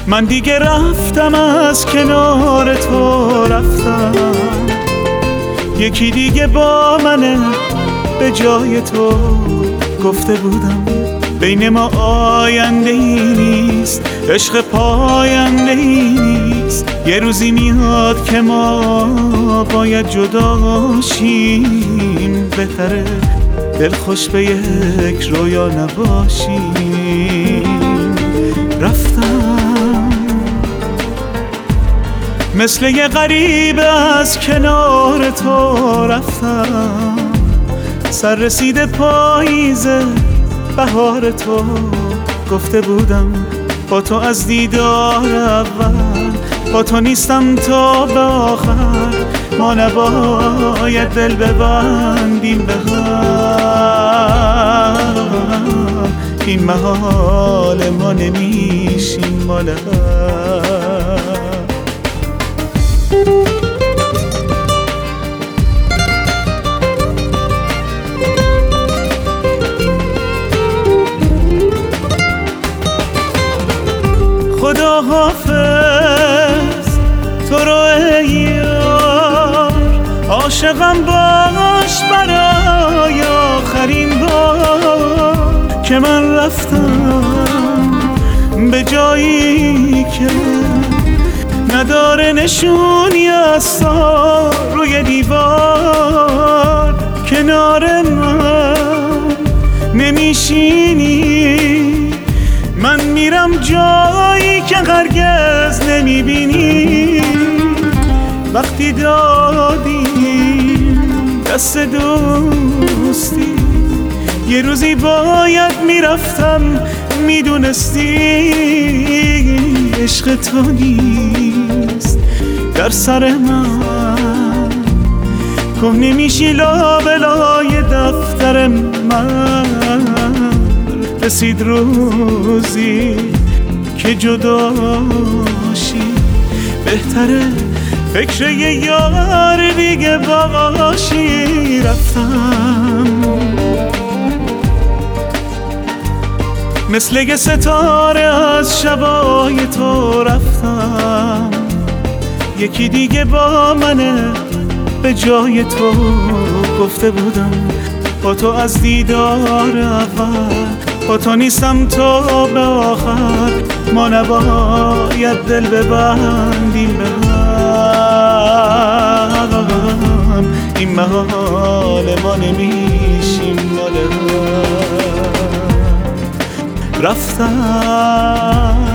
من دیگه رفتم از کنار تو رفتم، یکی دیگه با منه به جای تو. گفته بودم بین ما آینده ای نیست، عشق پاینده ای نیست. یه روزی میاد که ما باید جدا شیم، بهتره دلخوش به یک رویا نباشیم. رفتم مثل یه غریبه از کنار تو رفتم، سر رسیده پاییزه بهار تو. گفته بودم با تو از دیدار اول، با تو نیستم تا به آخر. ما نباید دل ببندیم به هم، این محال ما نمیشیم مال هم. خدا حافظ تو رو ای یار، عاشقم باش برای آخرین بار که من رفتم به جایی که نداره نشونی از تو روی دیوار. کنار من نمیشینی، من میرم جایی که هرگز نمیبینی. وقتی دادیم دست دوستی، یه روزی باید میرفتم میدونستی عشق تو نیست در سر من. کهنه میشی لابلای دفتر من. رسید روزی که جدا شی، بهتره فکر یه یار دیگه باشی. رفتم مثل یه ستاره از شبای تو رفتم، یکی دیگه با منه به جای تو. گفته بودم با تو از دیدار اول، با تو نیستم تا به آخر. ما نباید دل ببندیم به هم، این محال ما نمیشیم مال هم. رفتم